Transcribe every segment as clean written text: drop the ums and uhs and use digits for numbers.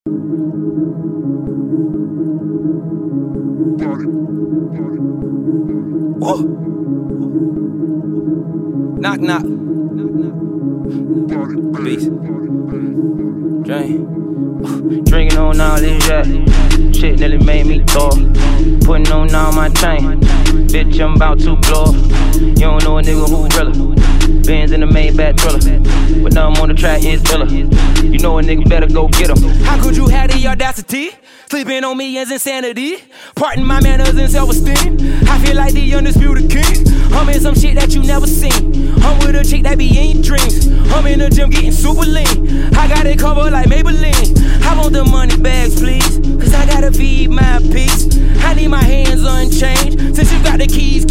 Whoa. Knock, knock. Beast. Drink. Drinking on all this yak. Shit nearly made me throw. Putting on all my chain. Bitch, I'm about to blow. You don't know a nigga who realer. Benz in the Maybach Thriller. But now I'm on the track, it's iller. You know a nigga better go get him. How could you have the audacity? Sleeping on me is insanity. Parting my manners and self-esteem. I feel like the undisputed king. I'm in some shit that you never seen. I'm with a chick that be in your dreams. I'm in the gym getting super lean. I got it covered like Maybelline. I want the money bags, please. Cause I gotta feed my peace. I need my hands unchanged. Since you got the keys.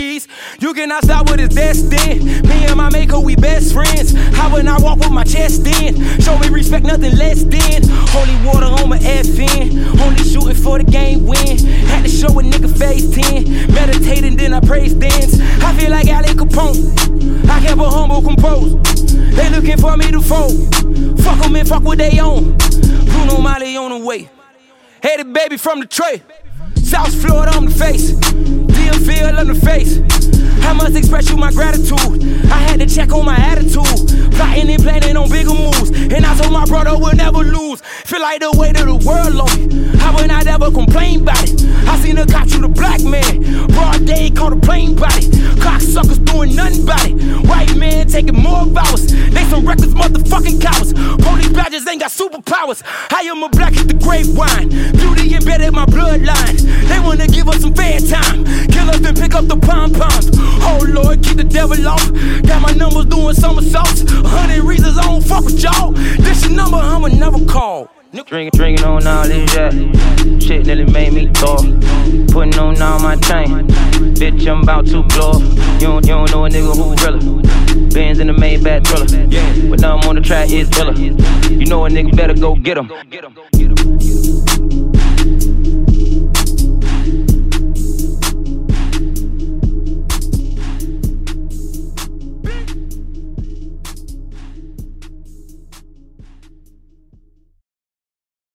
You cannot stop with his destined. Me and my maker, we best friends. How when I walk with my chest in? Show me respect, nothing less than. Holy water on my FN. Only shooting for the game win. Had to show a nigga phase 10. Meditating, then I praise dance. I feel like Ali Capone. I kept a humble compose. They looking for me to fold. Fuck them and fuck what they own. Bruno Mali on the way. Headed baby from the tray. South Florida on the face. DMV on the face. I must express you my gratitude. I had to check on my attitude. Plotting and planning on bigger moves. And I told my brother we'll never lose. Feel like the weight of the world on me. How would I never complain about it? I seen her caught you the black man. Broad day caught a plane body. Cocksuckers doing nothing about it. White man taking more hours. They some reckless motherfucking cowards. Police badges ain't got superpowers. I am a black at the grapevine. Beauty embedded in my bloodline. They wanna give us some fair time. Kill us and pick up the pom-poms. Oh Lord, keep the devil off. Got my numbers doing somersaults. 100 reasons I don't fuck with y'all. This your number, I'ma never call. Drinking on all this yak. Shit nearly made me throw. Putting on all my chain. Bitch, I'm about to blow. You don't know a nigga who realer. Benz in the Maybach Thriller. But now I'm on the track, it's iller. You know a nigga better go get him.